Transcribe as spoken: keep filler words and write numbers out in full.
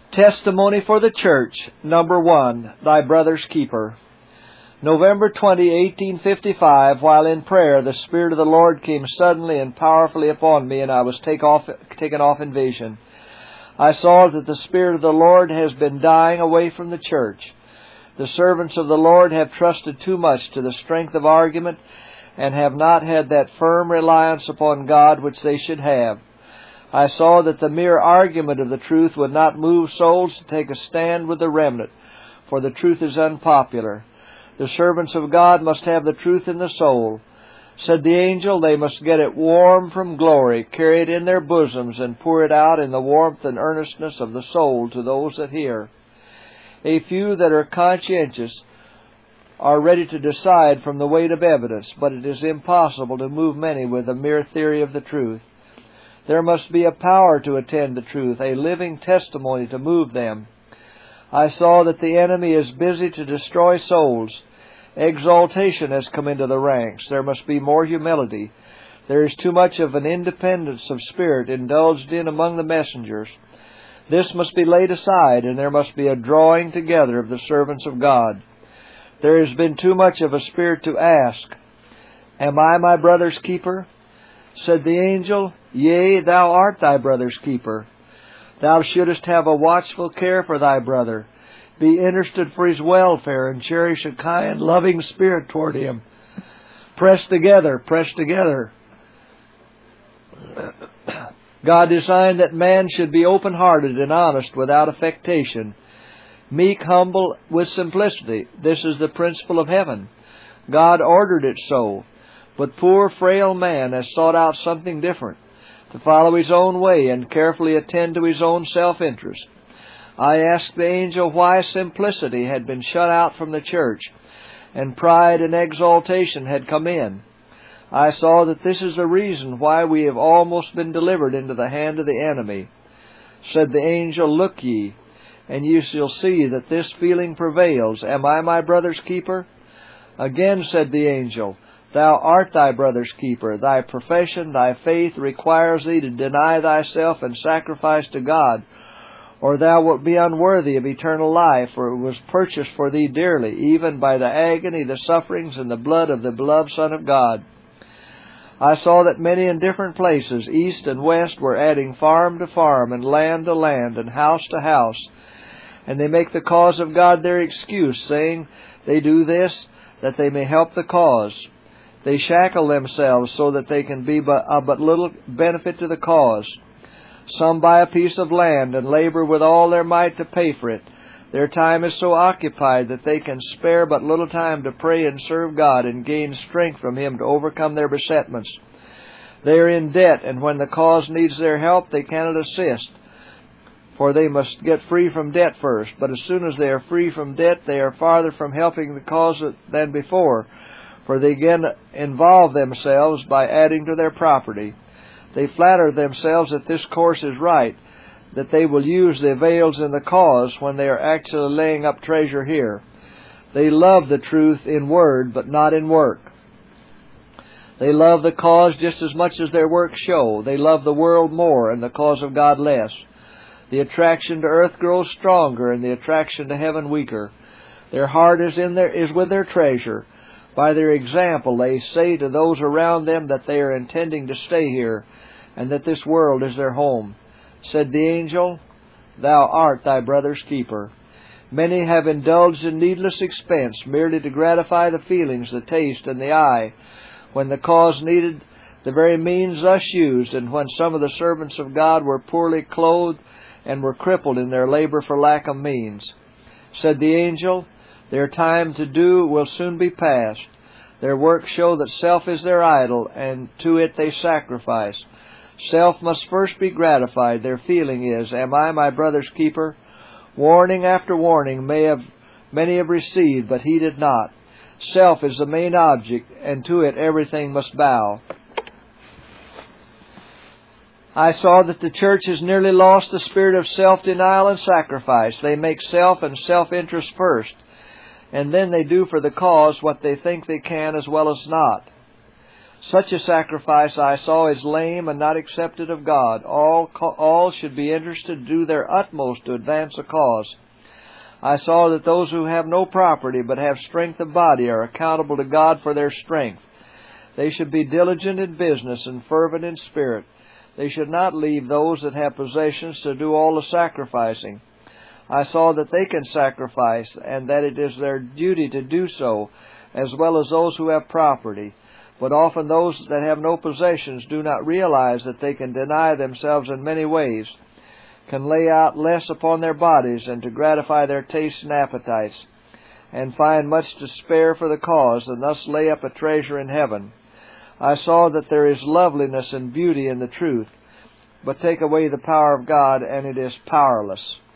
Testimony for the Church, number one, Thy Brother's Keeper. November twentieth, eighteen fifty-five, while in prayer, the Spirit of the Lord came suddenly and powerfully upon me, and I was take off, taken off in vision. I saw that the Spirit of the Lord has been dying away from the church. The servants of the Lord have trusted too much to the strength of argument, and have not had that firm reliance upon God which they should have. I saw that the mere argument of the truth would not move souls to take a stand with the remnant, for the truth is unpopular. The servants of God must have the truth in the soul. Said the angel, they must get it warm from glory, carry it in their bosoms, and pour it out in the warmth and earnestness of the soul to those that hear. A few that are conscientious are ready to decide from the weight of evidence, but it is impossible to move many with a mere theory of the truth. There must be a power to attend the truth, a living testimony to move them. I saw that the enemy is busy to destroy souls. Exaltation has come into the ranks. There must be more humility. There is too much of an independence of spirit indulged in among the messengers. This must be laid aside, and there must be a drawing together of the servants of God. There has been too much of a spirit to ask, Am I my brother's keeper? Said the angel, Yea, thou art thy brother's keeper. Thou shouldest have a watchful care for thy brother, be interested for his welfare, and cherish a kind, loving spirit toward him. Press together, press together. God designed that man should be open-hearted and honest without affectation, meek, humble, with simplicity. This is the principle of heaven. God ordered it so. But poor, frail man has sought out something different, to follow his own way and carefully attend to his own self-interest. I asked the angel why simplicity had been shut out from the church, and pride and exaltation had come in. I saw that this is the reason why we have almost been delivered into the hand of the enemy. Said the angel, Look ye, and ye shall see that this feeling prevails. Am I my brother's keeper? Again said the angel, Thou art thy brother's keeper. Thy profession, thy faith requires thee to deny thyself and sacrifice to God, or thou wilt be unworthy of eternal life, for it was purchased for thee dearly, even by the agony, the sufferings, and the blood of the beloved Son of God. I saw that many in different places, east and west, were adding farm to farm, and land to land, and house to house, and they make the cause of God their excuse, saying they do this that they may help the cause. They shackle themselves so that they can be but, of but little benefit to the cause. Some buy a piece of land and labor with all their might to pay for it. Their time is so occupied that they can spare but little time to pray and serve God and gain strength from Him to overcome their besetments. They are in debt, and when the cause needs their help, they cannot assist, for they must get free from debt first. But as soon as they are free from debt, they are farther from helping the cause than before, for they again involve themselves by adding to their property. They flatter themselves that this course is right, that they will use the avails in the cause when they are actually laying up treasure here. They love the truth in word, but not in work. They love the cause just as much as their works show. They love the world more and the cause of God less. The attraction to earth grows stronger and the attraction to heaven weaker. Their heart is in their is with their treasure. By their example, they say to those around them that they are intending to stay here, and that this world is their home. Said the angel, Thou art thy brother's keeper. Many have indulged in needless expense, merely to gratify the feelings, the taste, and the eye, when the cause needed the very means thus used, and when some of the servants of God were poorly clothed and were crippled in their labor for lack of means. Said the angel, Their time to do will soon be past. Their works show that self is their idol, and to it they sacrifice. Self must first be gratified. Their feeling is, Am I my brother's keeper? Warning after warning may have many have received, but heeded not. Self is the main object, and to it everything must bow. I saw that the church has nearly lost the spirit of self-denial and sacrifice. They make self and self-interest first, and then they do for the cause what they think they can as well as not. Such a sacrifice I saw is lame and not accepted of God. All, all should be interested to do their utmost to advance a cause. I saw that those who have no property but have strength of body are accountable to God for their strength. They should be diligent in business and fervent in spirit. They should not leave those that have possessions to do all the sacrificing. I saw that they can sacrifice, and that it is their duty to do so, as well as those who have property. But often those that have no possessions do not realize that they can deny themselves in many ways, can lay out less upon their bodies and to gratify their tastes and appetites, and find much to spare for the cause, and thus lay up a treasure in heaven. I saw that there is loveliness and beauty in the truth, but take away the power of God, and it is powerless.